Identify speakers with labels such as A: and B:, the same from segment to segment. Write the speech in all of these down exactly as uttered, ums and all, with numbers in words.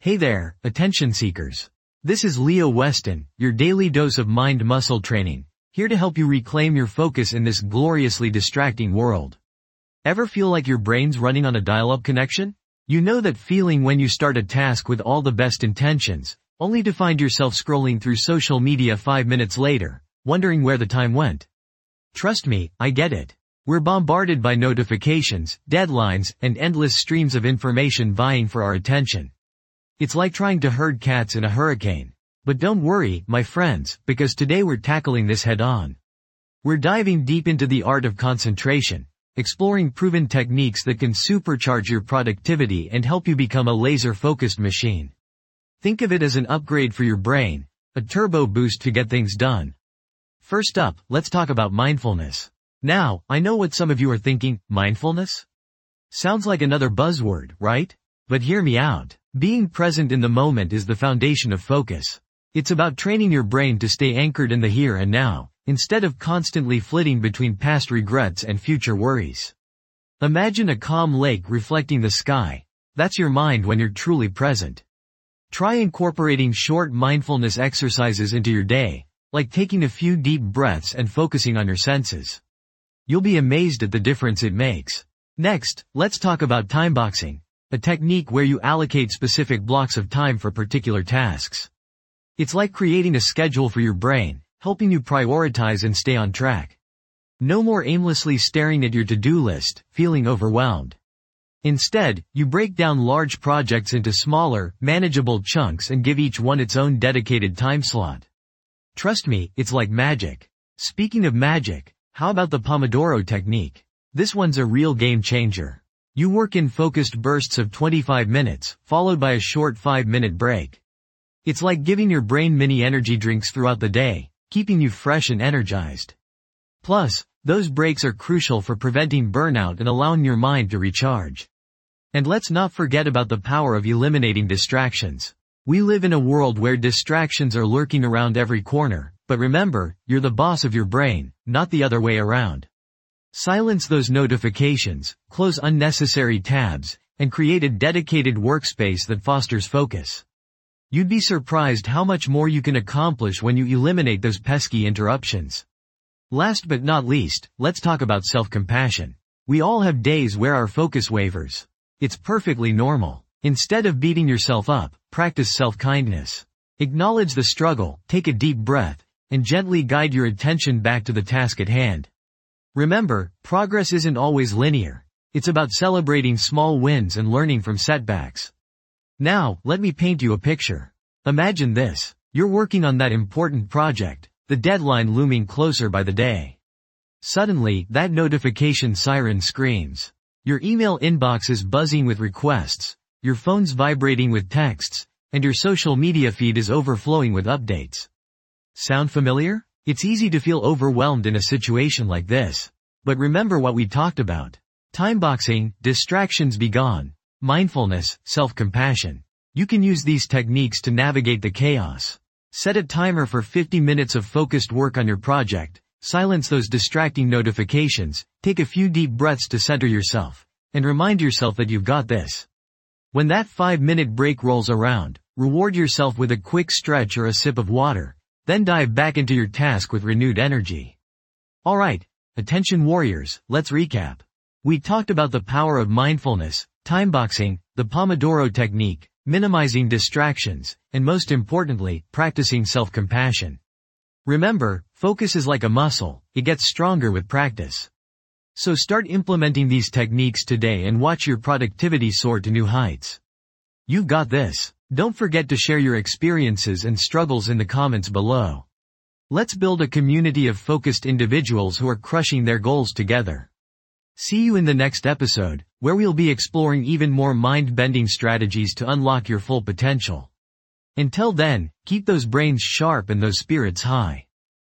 A: Hey there, attention seekers. This is Leo Weston, your daily dose of mind-muscle training, here to help you reclaim your focus in this gloriously distracting world. Ever feel like your brain's running on a dial-up connection? You know that feeling when you start a task with all the best intentions, only to find yourself scrolling through social media five minutes later, wondering where the time went. Trust me, I get it. We're bombarded by notifications, deadlines, and endless streams of information vying for our attention. It's like trying to herd cats in a hurricane. But don't worry, my friends, because today we're tackling this head-on. We're diving deep into the art of concentration, exploring proven techniques that can supercharge your productivity and help you become a laser-focused machine. Think of it as an upgrade for your brain, a turbo boost to get things done. First up, let's talk about mindfulness. Now, I know what some of you are thinking, mindfulness? Sounds like another buzzword, right? But hear me out. Being present in the moment is the foundation of focus. It's about training your brain to stay anchored in the here and now, instead of constantly flitting between past regrets and future worries. Imagine a calm lake reflecting the sky. That's your mind when you're truly present. Try incorporating short mindfulness exercises into your day, like taking a few deep breaths and focusing on your senses. You'll be amazed at the difference it makes. Next, let's talk about time boxing, a technique where you allocate specific blocks of time for particular tasks. It's like creating a schedule for your brain, helping you prioritize and stay on track. No more aimlessly staring at your to-do list, feeling overwhelmed. Instead, you break down large projects into smaller, manageable chunks and give each one its own dedicated time slot. Trust me, it's like magic. Speaking of magic, how about the Pomodoro technique? This one's a real game changer. You work in focused bursts of twenty-five minutes, followed by a short five minute break. It's like giving your brain mini energy drinks throughout the day, keeping you fresh and energized. Plus, those breaks are crucial for preventing burnout and allowing your mind to recharge. And let's not forget about the power of eliminating distractions. We live in a world where distractions are lurking around every corner, but remember, you're the boss of your brain, not the other way around. Silence those notifications, close unnecessary tabs, and create a dedicated workspace that fosters focus. You'd be surprised how much more you can accomplish when you eliminate those pesky interruptions. Last but not least, let's talk about self-compassion. We all have days where our focus wavers. It's perfectly normal. Instead of beating yourself up, practice self-kindness. Acknowledge the struggle, take a deep breath, and gently guide your attention back to the task at hand. Remember, progress isn't always linear. It's about celebrating small wins and learning from setbacks. Now, let me paint you a picture. Imagine this. You're working on that important project, the deadline looming closer by the day. Suddenly, that notification siren screams. Your email inbox is buzzing with requests, your phone's vibrating with texts, and your social media feed is overflowing with updates. Sound familiar? It's easy to feel overwhelmed in a situation like this. But remember what we talked about. Time boxing, distractions be gone, mindfulness, self-compassion. You can use these techniques to navigate the chaos. Set a timer for fifty minutes of focused work on your project, silence those distracting notifications, take a few deep breaths to center yourself, and remind yourself that you've got this. When that five minute break rolls around, reward yourself with a quick stretch or a sip of water. Then dive back into your task with renewed energy. Alright, attention warriors, let's recap. We talked about the power of mindfulness, time boxing, the Pomodoro technique, minimizing distractions, and most importantly, practicing self-compassion. Remember, focus is like a muscle, it gets stronger with practice. So start implementing these techniques today and watch your productivity soar to new heights. You've got this. Don't forget to share your experiences and struggles in the comments below. Let's build a community of focused individuals who are crushing their goals together. See you in the next episode, where we'll be exploring even more mind-bending strategies to unlock your full potential. Until then, keep those brains sharp and those spirits high.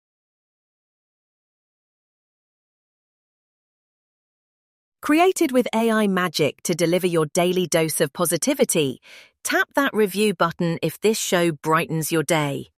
B: Created with A I magic to deliver your daily dose of positivity, tap that review button if this show brightens your day.